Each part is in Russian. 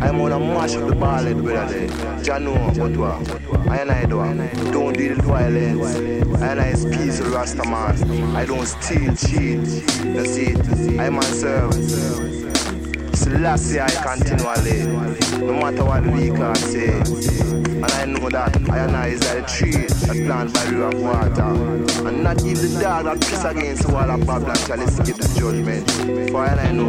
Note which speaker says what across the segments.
Speaker 1: I'm gonna mash up the ball head, brother. Jah know, but what? I do. Don't deal with violence. And I is peaceful Rastaman. I don't steal, cheat. You see, I myself. Selassie I continually. No matter what we can say. And I know that I is like a tree that planted by the river of water. And not even the dog that piss against the wall of Babylon shall escape the judgment. For I know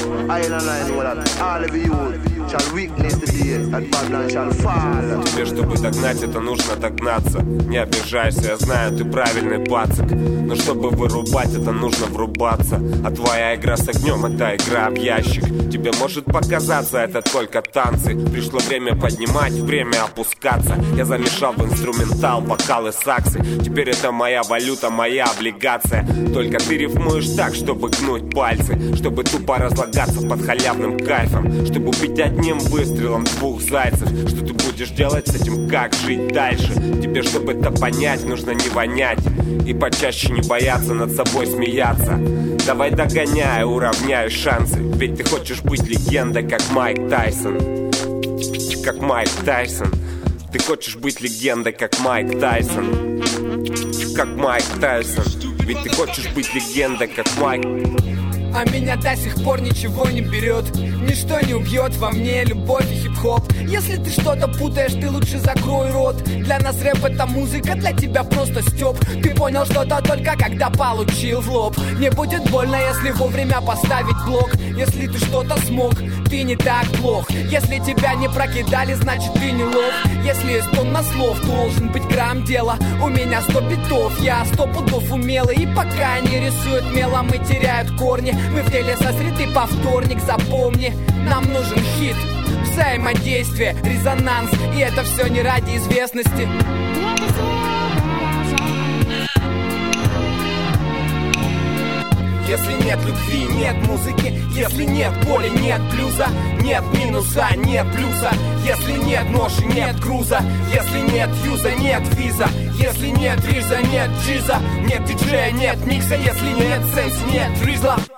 Speaker 1: that all of you shall weakness the day that Babylon shall fall.
Speaker 2: Тебе, чтобы догнать, это нужно догнаться. Не обижайся, я знаю, ты правильный пацак. Но чтобы вырубать, это нужно врубаться. А твоя игра с огнем — это игра в ящик. Тебе может показаться, это только танцы. Пришло время поднимать, время опускаться. Я замешал в инструментал, вокал и саксы. Теперь это моя валюта, моя облигация. Только ты рифмуешь так, чтобы гнуть пальцы, чтобы тупо разлагаться под халявным кайфом, чтобы убить одним выстрелом двух зайцев. Что ты будешь делать с этим, как жить дальше? Тебе, чтобы это понять, нужно не вонять и почаще не бояться над собой смеяться. Давай догоняй, уравняй шансы. Ведь ты хочешь быть легендой, как Майк Тайсон. Как Майк Тайсон. Ты хочешь быть легендой, как Майк Тайсон. Как Майк Тайсон. Ведь ты хочешь быть легендой, как Майк.
Speaker 3: А меня до сих пор ничего не берет. Ничто не убьет во мне любовь и хип-хоп. Если ты что-то путаешь, ты лучше закрой рот. Для нас рэп — это музыка, для тебя просто стёб. Ты понял что-то только когда получил в лоб. Не будет больно, если вовремя поставить блок. Если ты что-то смог, ты не так плох. Если тебя не прокидали, значит ты не лох. Если есть тонна слов, должен быть грамм дела. У меня 100 битов, я 100 пудов умелый. И пока они рисуют мелом и теряют корни, мы в теле со среды по вторник, запомни. Нам нужен хит, взаимодействие, резонанс. И это все не ради известности. Если нет любви, нет музыки. Если нет боли, нет блюза. Нет минуса, нет плюса. Если нет ноши, нет груза. Если нет юза, нет виза. Если нет риза, нет джиза. Нет диджея, нет микса. Если нет сенс, нет ризла.